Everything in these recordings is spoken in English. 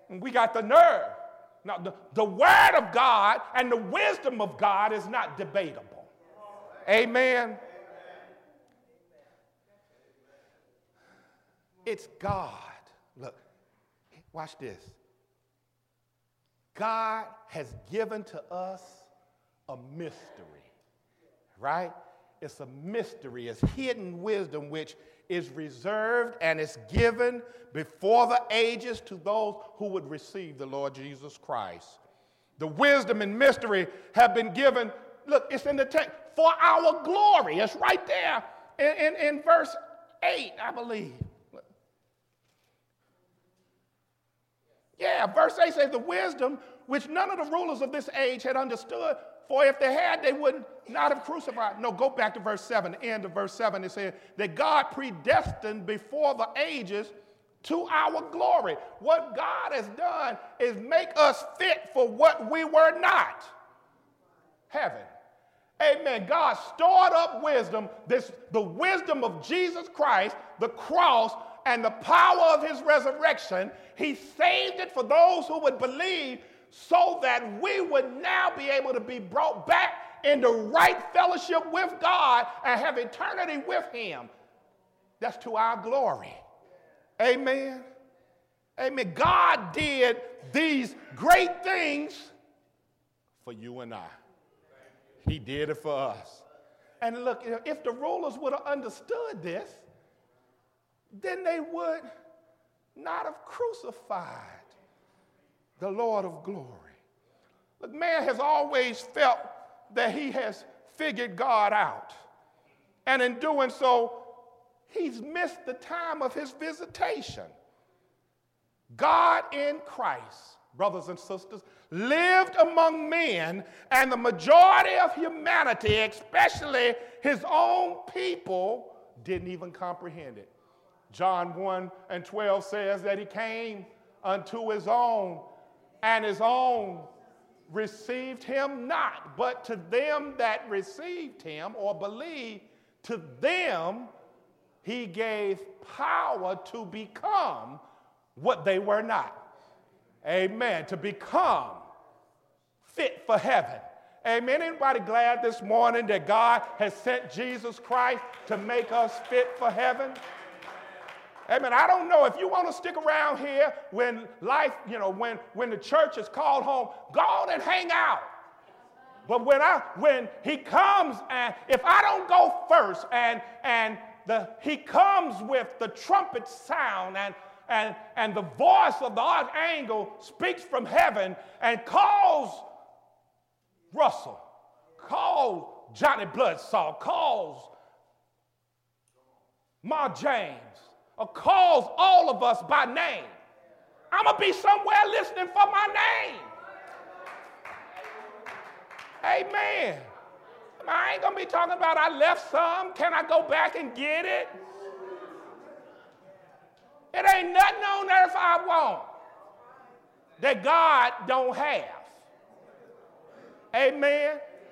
And we got the nerve. Now, the word of God and the wisdom of God is not debatable. Amen. It's God. Look, watch this. God has given to us a mystery, right? It's a mystery. It's hidden wisdom which is reserved and is given before the ages to those who would receive the Lord Jesus Christ. The wisdom and mystery have been given. Look, it's in the text. For our glory. It's right there in verse 8, I believe. Yeah, verse 8 says the wisdom which none of the rulers of this age had understood, for if they had, they would not have crucified. No, go back to verse 7, the end of verse 7. It says that God predestined before the ages to our glory. What God has done is make us fit for what we were not. Heaven. Amen. God stored up wisdom, the wisdom of Jesus Christ, the cross, and the power of his resurrection. He saved it for those who would believe so that we would now be able to be brought back into right fellowship with God and have eternity with him. That's to our glory. Amen. Amen. God did these great things for you and I. He did it for us. And look, if the rulers would have understood this, then they would not have crucified the Lord of glory. Look, man has always felt that he has figured God out. And in doing so, he's missed the time of his visitation. God in Christ, brothers and sisters, lived among men, and the majority of humanity, especially his own people, didn't even comprehend it. John 1:12 says that he came unto his own, and his own received him not. But to them that received him or believed, to them he gave power to become what they were not. Amen. To become fit for heaven. Amen. Anybody glad this morning that God has sent Jesus Christ to make us fit for heaven? Amen. I don't know if you want to stick around here when life, when the church is called home, go on and hang out. But when he comes, and if I don't go first, he comes with the trumpet sound and the voice of the archangel speaks from heaven and calls Russell, calls Johnny Bloodsall, calls Ma James, or calls all of us by name. I'm going to be somewhere listening for my name. Amen. I ain't going to be talking about I left some. Can I go back and get it? It ain't nothing on earth I want that God don't have. Amen.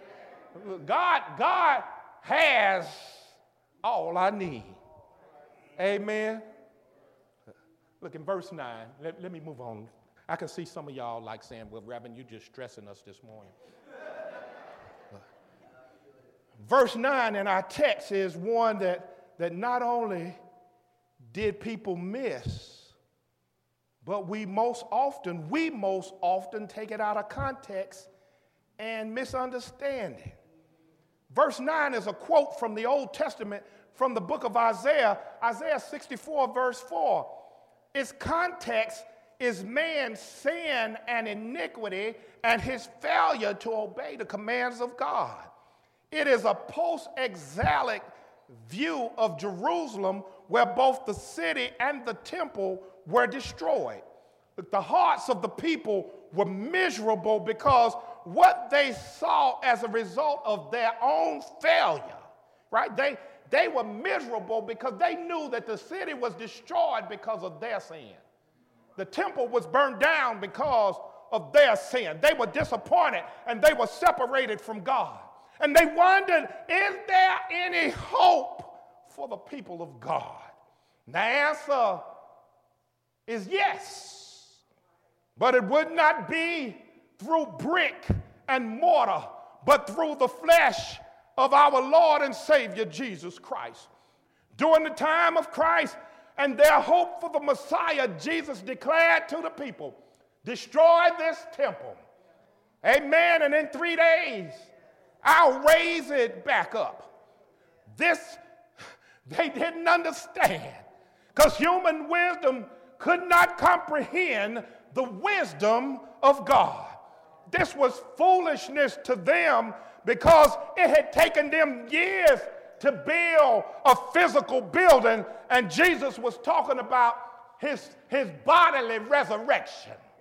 God has all I need. Amen. Look in verse 9. Let me move on. I can see some of y'all like saying, well, Reverend, you're just stressing us this morning. Verse 9 in our text is one that not only did people miss, but we most often take it out of context and misunderstand it. Verse 9 is a quote from the Old Testament from the book of Isaiah, Isaiah 64, verse 4. Its context is man's sin and iniquity and his failure to obey the commands of God. It is a post-exilic view of Jerusalem where both the city and the temple were destroyed. The hearts of the people were miserable because what they saw as a result of their own failure, right? They were miserable because they knew that the city was destroyed because of their sin. The temple was burned down because of their sin. They were disappointed and they were separated from God. And they wondered, is there any hope for the people of God? And the answer is yes. But it would not be through brick and mortar, but through the flesh of our Lord and Savior, Jesus Christ. During the time of Christ and their hope for the Messiah, Jesus declared to the people, destroy this temple. Amen. And in 3 days, I'll raise it back up. This, they didn't understand, because human wisdom could not comprehend the wisdom of God. This was foolishness to them, because it had taken them years to build a physical building, and Jesus was talking about his bodily resurrection.